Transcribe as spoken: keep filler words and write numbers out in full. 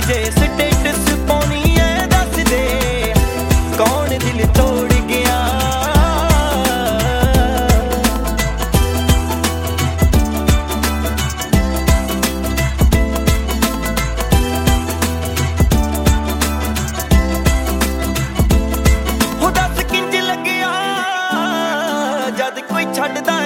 ਜੇ ਸਟੇਟਸ ਪਾਉਣੀ ਐ ਦੱਸ ਦੇ ਕੌਣ ਦਿਲ ਤੋੜ ਗਿਆ ਹੋ ਦੱਸ ਕਿੰਜ ਲੱਗਿਆ ਜਦ ਕੋਈ ਛੱਡਦਾ